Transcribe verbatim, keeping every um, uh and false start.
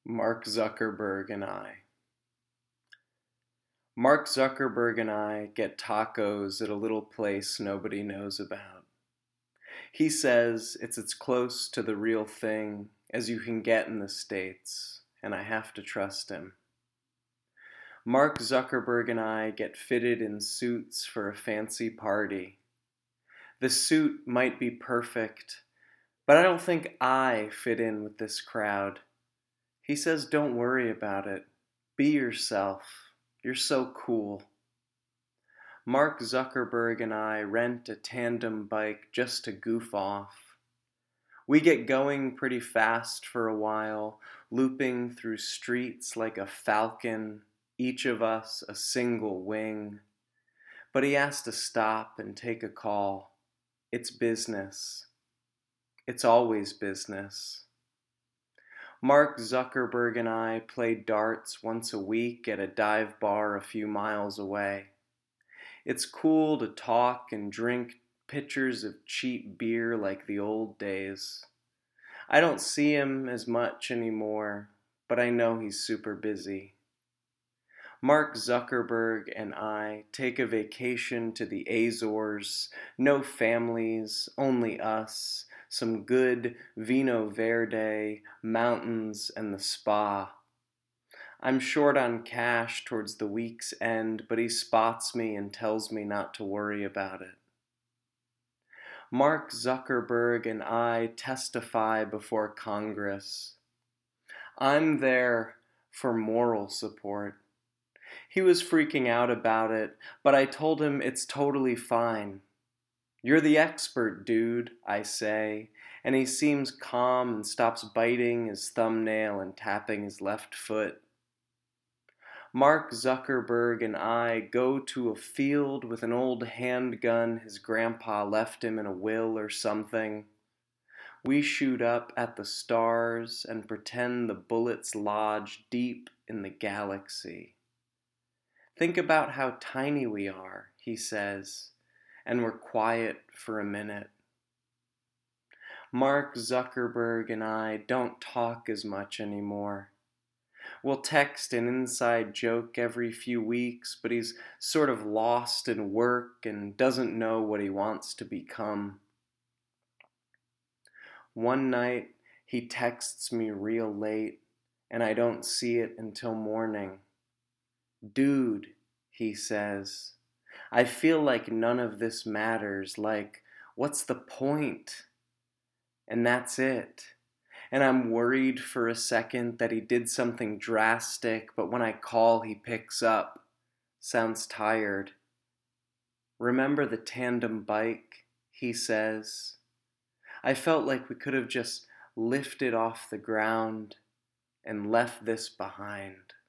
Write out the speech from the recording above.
Mark Zuckerberg and I. Mark Zuckerberg and I get tacos at a little place nobody knows about. He says it's as close to the real thing as you can get in the States, and I have to trust him. Mark Zuckerberg and I get fitted in suits for a fancy party. The suit might be perfect, but I don't think I fit in with this crowd. He says don't worry about it. Be yourself. You're so cool. Mark Zuckerberg and I rent a tandem bike just to goof off. We get going pretty fast for a while, looping through streets like a falcon, each of us a single wing. But he has to stop and take a call. It's business. It's always business. Mark Zuckerberg and I play darts once a week at a dive bar a few miles away. It's cool to talk and drink pitchers of cheap beer like the old days. I don't see him as much anymore, but I know he's super busy. Mark Zuckerberg and I take a vacation to the Azores. No families, only us. Some good vino verde, mountains, and the spa. I'm short on cash towards the week's end, but he spots me and tells me not to worry about it. Mark Zuckerberg and I testify before Congress. I'm there for moral support. He was freaking out about it, but I told him it's totally fine. You're the expert, dude, I say, and he seems calm and stops biting his thumbnail and tapping his left foot. Mark Zuckerberg and I go to a field with an old handgun his grandpa left him in a will or something. We shoot up at the stars and pretend the bullets lodge deep in the galaxy. Think about how tiny we are, he says, and we're quiet for a minute. Mark Zuckerberg and I don't talk as much anymore. We'll text an inside joke every few weeks, but he's sort of lost in work and doesn't know what he wants to become. One night, he texts me real late, and I don't see it until morning. Dude, he says, I feel like none of this matters, like, what's the point? And that's it. And I'm worried for a second that he did something drastic, but when I call, he picks up. Sounds tired. Remember the tandem bike, he says. I felt like we could have just lifted off the ground and left this behind.